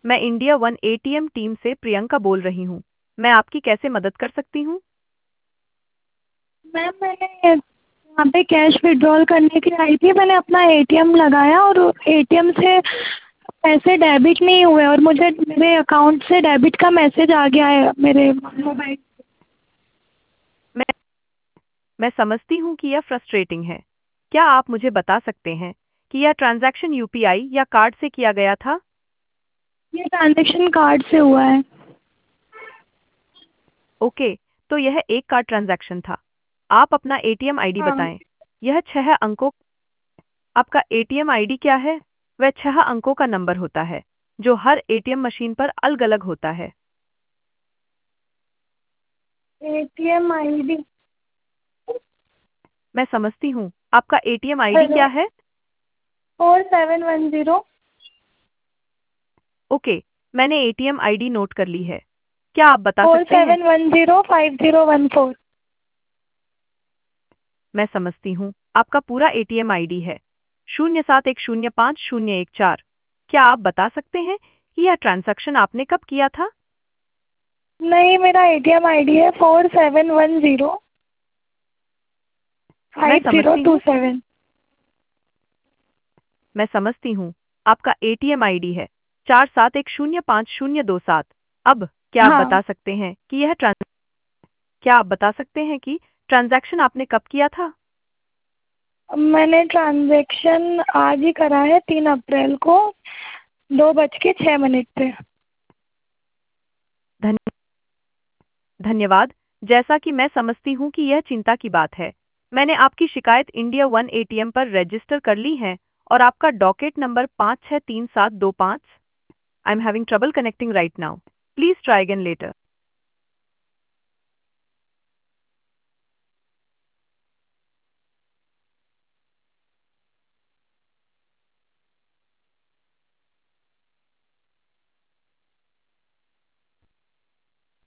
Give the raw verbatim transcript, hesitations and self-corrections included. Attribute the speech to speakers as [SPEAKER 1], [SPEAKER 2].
[SPEAKER 1] मैं India one ATM team से प्रियंका बोल रही हूँ। मैं आपकी कैसे मदद कर सकती हूँ?
[SPEAKER 2] मैम मैंने यहाँ पे कैश विड्रॉल करने के लिए आई थी। मैंने अपना एटीएम लगाया और एटीएम से पैसे डेबिट नहीं हुए और मुझे मेरे अकाउंट से डेबिट का मैसेज आ गया है मेरे मोबाइल।
[SPEAKER 1] मैं मैं समझती हूँ कि यह फ्रस्ट्रेटिंग है। क्या आप मुझे बता सकते हैं कि यह ट्रांजैक्शन यूपीआई या कार्ड से किया गया था?
[SPEAKER 2] ये ट्रांजेक्शन कार्ड से हुआ है।
[SPEAKER 1] ओके, तो यह एक कार्ड ट्रांजैक्शन था। आप अपना एटीएम आईडी
[SPEAKER 2] हाँ।
[SPEAKER 1] बताएं। यह छह अंकों आपका एटीएम आईडी क्या है? वह छह अंकों का नंबर होता है जो हर एटीएम मशीन पर अलग-अलग होता है।
[SPEAKER 2] ATM ID.
[SPEAKER 1] मैं समझती हूँ। आपका एटीएम आईडी
[SPEAKER 2] हेलो।
[SPEAKER 1] क्या है?
[SPEAKER 2] Four seven one zero.
[SPEAKER 1] Okay, मैंने एटीएम आईडी नोट कर ली है। क्या आप बता
[SPEAKER 2] फोर
[SPEAKER 1] सकते हैं?
[SPEAKER 2] Seven one zero five zero one four.
[SPEAKER 1] मैं समझती हूँ। आपका पूरा एटीएम आईडी है शून्य सात एक शून्य पाँच शून्य एक चार। क्या आप बता सकते हैं कि यह ट्रांजैक्शन आपने कब किया था?
[SPEAKER 2] नहीं, मेरा एटीएम आईडी है फोर सेवन वन ज़ीरो
[SPEAKER 1] मैं
[SPEAKER 2] फाइव ज़ीरो
[SPEAKER 1] समझती
[SPEAKER 2] टू
[SPEAKER 1] हूँ।
[SPEAKER 2] सेवन।
[SPEAKER 1] मैं समझती हूँ। आपका एटीएम आईडी है चार सात एक शून्य पाँच शून्य दो सात। अब क्या आप
[SPEAKER 2] हाँ।
[SPEAKER 1] बता सकते हैं कि यह ट्रांस क्या आप बता सकते हैं कि ट्रांजैक्शन आपने कब किया था?
[SPEAKER 2] मैंने ट्रांजेक्शन आज ही करा है, तीन अप्रैल को दो बज के छः मिनट पे।
[SPEAKER 1] धन्य धन्यवाद। जैसा कि मैं समझती हूँ कि यह चिंता की बात है। मैंने आपकी शिकायत इंडिया वन एटीएम पर रजिस्टर कर ली है और आपका डॉकेट नंबर पाँच छः तीन सात दो पाँच। I am having trouble connecting right now. Please try again letter.